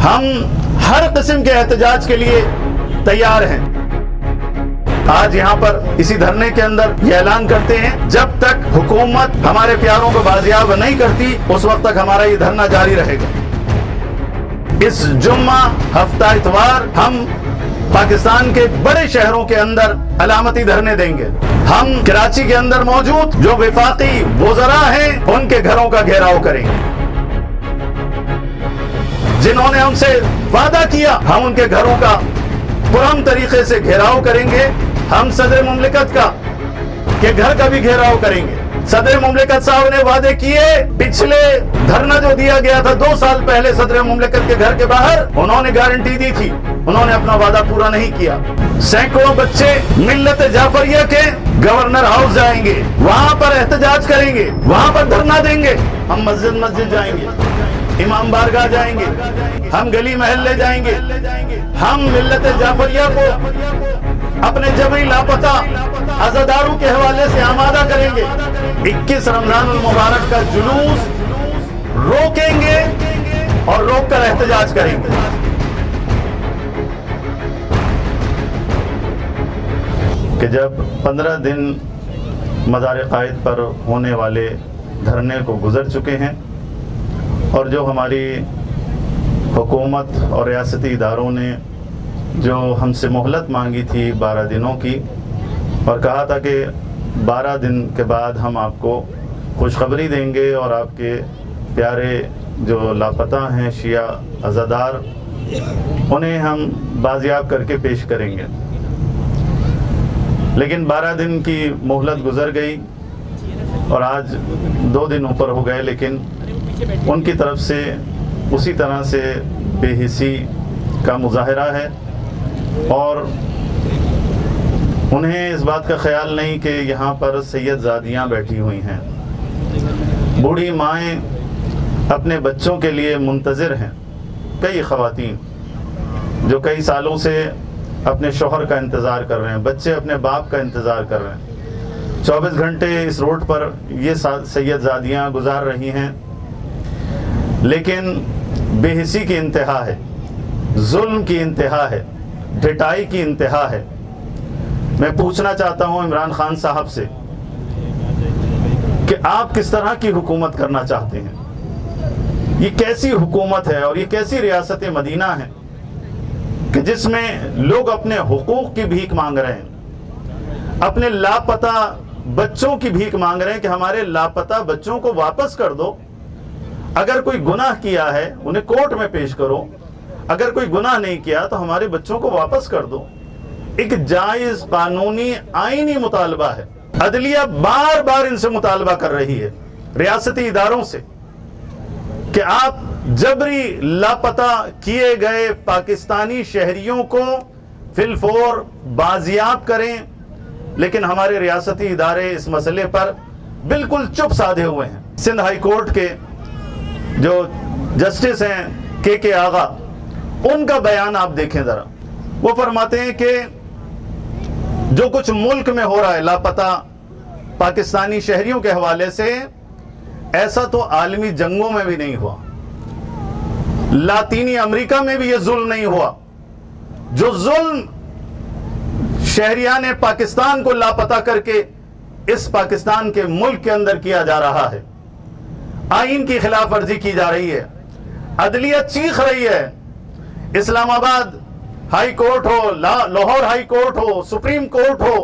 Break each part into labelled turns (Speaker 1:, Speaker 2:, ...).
Speaker 1: ہم ہر قسم کے احتجاج کے لیے تیار ہیں۔ آج یہاں پر اسی دھرنے کے اندر یہ اعلان کرتے ہیں، جب تک حکومت ہمارے پیاروں کو بازیاب نہیں کرتی اس وقت تک ہمارا یہ دھرنا جاری رہے گا۔ اس جمعہ ہفتہ اتوار ہم پاکستان کے بڑے شہروں کے اندر علامتی دھرنے دیں گے۔ ہم کراچی کے اندر موجود جو وفاقی وزراء ہیں ان کے گھروں کا گھیراؤ کریں گے۔ جنہوں نے ہم سے وعدہ کیا ہم ان کے گھروں کا پرامن طریقے سے گھیراؤ کریں گے۔ ہم صدر مملکت کا کے گھر کا بھی گھیراؤ کریں گے۔ صدر مملکت صاحب نے وعدے کیے، پچھلے دھرنا جو دیا گیا تھا 2 سال پہلے صدر مملکت کے گھر کے باہر، انہوں نے گارنٹی دی تھی، انہوں نے اپنا وعدہ پورا نہیں کیا۔ سینکڑوں بچے ملت جعفریہ کے گورنر ہاؤس جائیں گے، وہاں پر احتجاج کریں گے، وہاں پر دھرنا دیں گے۔ ہم مسجد جائیں گے، امام بارگاہ جائیں گے، ہم گلی محلے جائیں گے۔ ہم ملت جعفریہ کو اپنے جبری لاپتہ عزاداروں کے حوالے سے آمادہ کریں گے۔ 21 رمضان المبارک کا جلوس روکیں گے اور روک کر احتجاج کریں گے۔ کہ جب 15 دن مزار قائد پر ہونے والے دھرنے کو گزر چکے ہیں اور جو ہماری حکومت اور ریاستی اداروں نے جو ہم سے مہلت مانگی تھی 12 دنوں کی، اور کہا تھا کہ 12 دن کے بعد ہم آپ کو خوشخبری دیں گے اور آپ کے پیارے جو لاپتہ ہیں شیعہ عزادار انہیں ہم بازیاب کر کے پیش کریں گے، لیکن 12 دن کی مہلت گزر گئی اور آج 2 دن اوپر ہو گئے، لیکن ان کی طرف سے اسی طرح سے بے حسی کا مظاہرہ ہے اور انہیں اس بات کا خیال نہیں کہ یہاں پر سید زادیاں بیٹھی ہوئی ہیں، بوڑھی مائیں اپنے بچوں کے لیے منتظر ہیں، کئی خواتین جو کئی سالوں سے اپنے شوہر کا انتظار کر رہے ہیں، بچے اپنے باپ کا انتظار کر رہے ہیں۔ 24 گھنٹے اس روڈ پر یہ سید زادیاں گزار رہی ہیں، لیکن بے حسی کی انتہا ہے، ظلم کی انتہا ہے، ڈھٹائی کی انتہا ہے۔ میں پوچھنا چاہتا ہوں عمران خان صاحب سے کہ آپ کس طرح کی حکومت کرنا چاہتے ہیں؟ یہ کیسی حکومت ہے اور یہ کیسی ریاست مدینہ ہے کہ جس میں لوگ اپنے حقوق کی بھیک مانگ رہے ہیں، اپنے لاپتہ بچوں کی بھیک مانگ رہے ہیں کہ ہمارے لاپتہ بچوں کو واپس کر دو، اگر کوئی گناہ کیا ہے انہیں کورٹ میں پیش کرو، اگر کوئی گناہ نہیں کیا تو ہمارے بچوں کو واپس کر دو۔ ایک جائز قانونی آئینی مطالبہ ہے۔ عدلیہ بار بار ان سے مطالبہ کر رہی ہے، ریاستی اداروں سے، کہ آپ جبری لاپتہ کیے گئے پاکستانی شہریوں کو فی الفور بازیاب کریں، لیکن ہمارے ریاستی ادارے اس مسئلے پر بالکل چپ سادھے ہوئے ہیں۔ سندھ ہائی کورٹ کے جو جسٹس ہیں کے آغا، ان کا بیان آپ دیکھیں ذرا، وہ فرماتے ہیں کہ جو کچھ ملک میں ہو رہا ہے لاپتہ پاکستانی شہریوں کے حوالے سے، ایسا تو عالمی جنگوں میں بھی نہیں ہوا، لاطینی امریکہ میں بھی یہ ظلم نہیں ہوا۔ جو ظلم شہریان پاکستان کو لاپتہ کر کے اس پاکستان کے ملک کے اندر کیا جا رہا ہے، آئین کی خلاف ورزی کی جا رہی ہے، عدلیہ چیخ رہی ہے۔ اسلام آباد ہائی کورٹ ہو، لاہور ہائی کورٹ ہو، سپریم کورٹ ہو،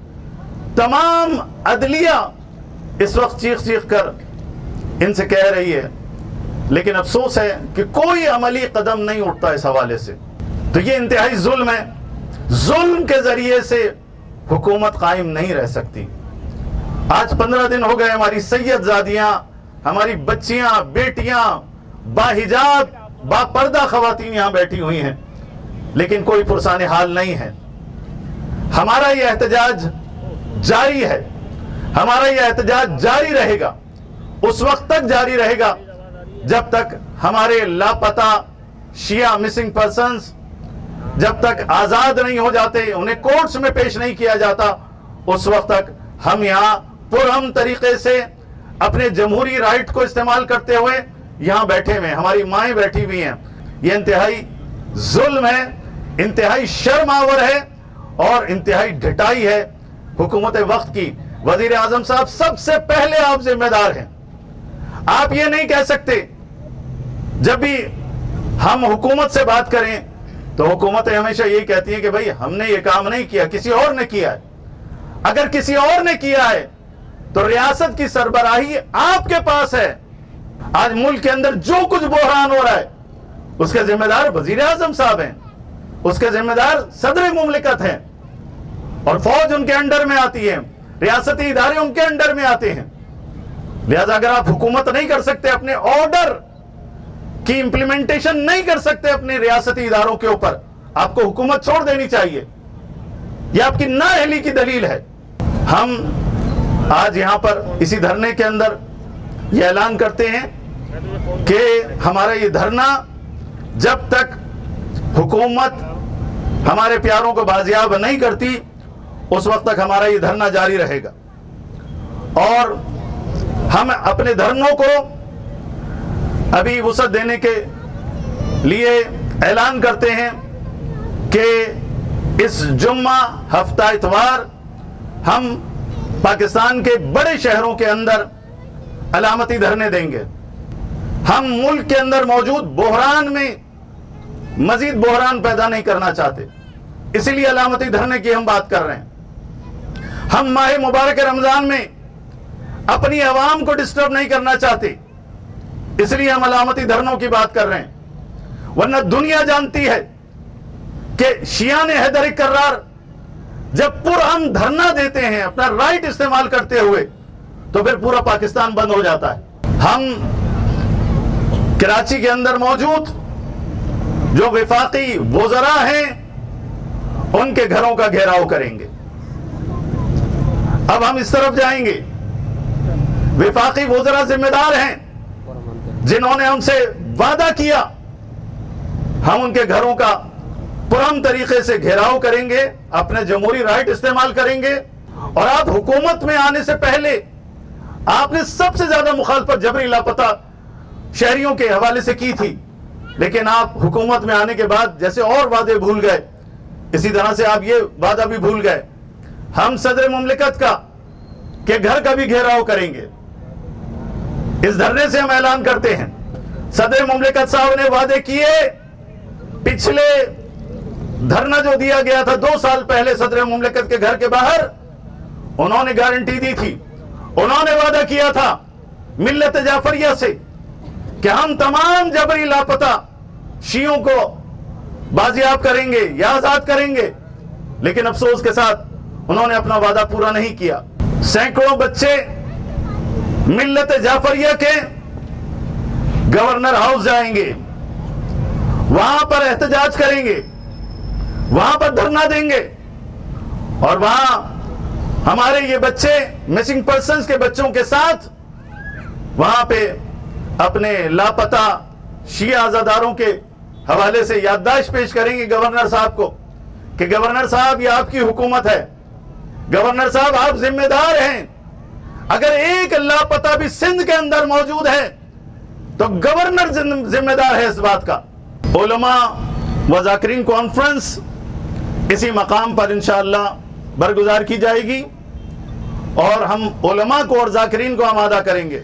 Speaker 1: تمام عدلیہ اس وقت چیخ چیخ کر ان سے کہہ رہی ہے، لیکن افسوس ہے کہ کوئی عملی قدم نہیں اٹھتا اس حوالے سے۔ تو یہ انتہائی ظلم ہے، ظلم کے ذریعے سے حکومت قائم نہیں رہ سکتی۔ آج 15 دن ہو گئے ہماری سید زادیاں، ہماری بچیاں، بیٹیاں، باحجاب با پردہ خواتین یہاں بیٹھی ہوئی ہیں، لیکن کوئی پرسان حال نہیں ہے۔ ہمارا یہ احتجاج جاری ہے، ہمارا یہ احتجاج جاری رہے گا، اس وقت تک جاری رہے گا جب تک ہمارے لاپتہ شیعہ مسنگ پرسنز جب تک آزاد نہیں ہو جاتے، انہیں کورٹس میں پیش نہیں کیا جاتا، اس وقت تک ہم یہاں پرامن طریقے سے اپنے جمہوری رائٹ کو استعمال کرتے ہوئے یہاں بیٹھے ہوئے، ہماری مائیں بیٹھی ہوئی ہیں۔ یہ انتہائی ظلم ہے، انتہائی شرم آور ہے اور انتہائی ڈھٹائی ہے حکومت وقت کی۔ وزیر اعظم صاحب سب سے پہلے آپ ذمہ دار ہیں۔ آپ یہ نہیں کہہ سکتے، جب بھی ہم حکومت سے بات کریں تو حکومتیں ہمیشہ یہی کہتی ہیں کہ بھئی ہم نے یہ کام نہیں کیا، کسی اور نے کیا ہے۔ اگر کسی اور نے کیا ہے تو ریاست کی سربراہی آپ کے پاس ہے۔ آج ملک کے اندر جو کچھ بحران ہو رہا ہے اس کے ذمہ دار وزیر اعظم صاحب ہیں، اس کے ذمہ دار صدر مملکت ہیں، اور فوج ان کے انڈر میں آتی ہے، ریاستی ادارے ان کے انڈر میں آتے ہیں۔ لہذا اگر آپ حکومت نہیں کر سکتے، اپنے آرڈر کی امپلیمنٹیشن نہیں کر سکتے اپنے ریاستی اداروں کے اوپر، آپ کو حکومت چھوڑ دینی چاہیے۔ یہ آپ کی نااہلی کی دلیل ہے۔ ہم آج یہاں پر اسی دھرنے کے اندر یہ اعلان کرتے ہیں کہ ہمارا یہ دھرنا جب تک حکومت ہمارے پیاروں کو بازیاب نہیں کرتی اس وقت تک ہمارا یہ دھرنا جاری رہے گا، اور ہم اپنے دھرنوں کو ابھی وسعت دینے کے لیے اعلان کرتے ہیں کہ اس جمعہ ہفتہ اتوار ہم پاکستان کے بڑے شہروں کے اندر علامتی دھرنے دیں گے۔ ہم ملک کے اندر موجود بحران میں مزید بحران پیدا نہیں کرنا چاہتے، اسی لیے علامتی دھرنے کی ہم بات کر رہے ہیں۔ ہم ماہ مبارک رمضان میں اپنی عوام کو ڈسٹرب نہیں کرنا چاہتے، اس لیے ہم علامتی دھرنوں کی بات کر رہے ہیں۔ ورنہ دنیا جانتی ہے کہ شیعان حیدر کرار جب پرامن دھرنا دیتے ہیں اپنا رائٹ استعمال کرتے ہوئے تو پھر پورا پاکستان بند ہو جاتا ہے۔ ہم کراچی کے اندر موجود جو وفاقی وزراء ہیں ان کے گھروں کا گھیراؤ کریں گے۔ اب ہم اس طرف جائیں گے، وفاقی وزراء ذمہ دار ہیں جنہوں نے ہم سے وعدہ کیا، ہم ان کے گھروں کا پرامن طریقے سے گھیراؤ کریں گے، اپنے جمہوری رائٹ استعمال کریں گے۔ اور آپ حکومت میں آنے سے پہلے آپ نے سب سے زیادہ مخالفت جبری لاپتہ شہریوں کے حوالے سے کی تھی، لیکن آپ حکومت میں آنے کے بعد جیسے اور وعدے بھول گئے، اسی طرح سے آپ یہ وعدہ بھی بھول گئے۔ ہم صدر مملکت کا کہ گھر کا بھی گھیراؤ کریں گے۔ اس دھرنے سے ہم اعلان کرتے ہیں، صدر مملکت صاحب نے وعدے کیے، پچھلے دھرنا جو دیا گیا تھا 2 سال پہلے صدر مملکت کے گھر کے باہر، انہوں نے گارنٹی دی تھی، انہوں نے وعدہ کیا تھا ملت جعفریہ سے کہ ہم تمام جبری لاپتہ شیعوں کو بازیاب کریں گے یا آزاد کریں گے، لیکن افسوس کے ساتھ انہوں نے اپنا وعدہ پورا نہیں کیا۔ سینکڑوں بچے ملت جعفریہ کے گورنر ہاؤس جائیں گے، وہاں پر احتجاج کریں گے، وہاں پر دھرنا دیں گے، اور وہاں ہمارے یہ بچے مسنگ پرسنز کے بچوں کے ساتھ وہاں پہ اپنے لاپتہ شیعہ عزاداروں کے حوالے سے یادداشت پیش کریں گے گورنر صاحب کو کہ گورنر صاحب یہ آپ کی حکومت ہے، گورنر صاحب آپ ذمہ دار ہیں، اگر ایک لاپتہ بھی سندھ کے اندر موجود ہے تو گورنر ذمہ دار ہے اس بات کا۔ علماء و ذاکرین کانفرنس اسی مقام پر انشاءاللہ برگزار کی جائے گی، اور ہم علماء کو اور ذاکرین کو آمادہ کریں گے۔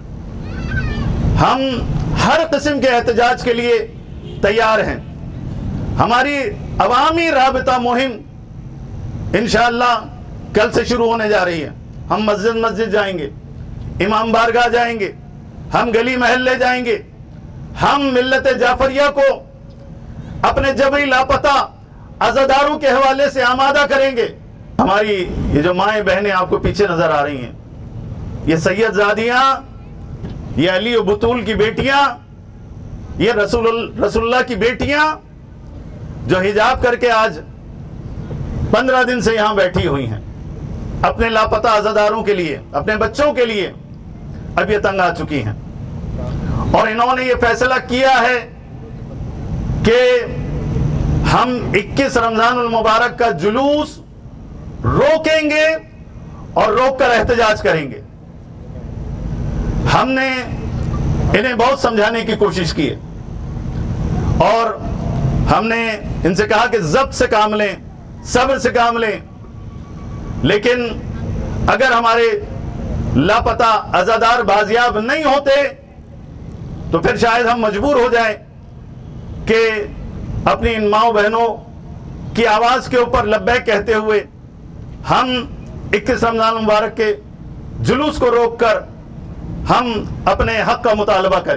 Speaker 1: ہم ہر قسم کے احتجاج کے لیے تیار ہیں۔ ہماری عوامی رابطہ مہم انشاءاللہ کل سے شروع ہونے جا رہی ہے۔ ہم مسجد جائیں گے، امام بارگاہ جائیں گے، ہم گلی محلے جائیں گے، ہم ملت جعفریہ کو اپنے جبری لاپتہ عزاداروں کے حوالے سے آمادہ کریں گے۔ ہماری یہ جو مائیں بہنیں آپ کو پیچھے نظر آ رہی ہیں، یہ سید زادیاں، یہ علی و بطول کی بیٹیاں، یہ رسول اللہ کی بیٹیاں جو حجاب کر کے آج 15 دن سے یہاں بیٹھی ہوئی ہیں، اپنے لاپتہ عزاداروں کے لیے، اپنے بچوں کے لیے اب یہ تنگ آ چکی ہیں، اور انہوں نے یہ فیصلہ کیا ہے کہ ہم 21 رمضان المبارک کا جلوس روکیں گے اور روک کر احتجاج کریں گے۔ ہم نے انہیں بہت سمجھانے کی کوشش کی ہے، اور ہم نے ان سے کہا کہ ضبط سے کام لیں، صبر سے کام لیں، لیکن اگر ہمارے لاپتہ عزادار بازیاب نہیں ہوتے تو پھر شاید ہم مجبور ہو جائیں کہ اپنی ان ماؤں بہنوں کی آواز کے اوپر لبیک کہتے ہوئے ہم 21 رمضان مبارک کے جلوس کو روک کر ہم اپنے حق کا مطالبہ کریں۔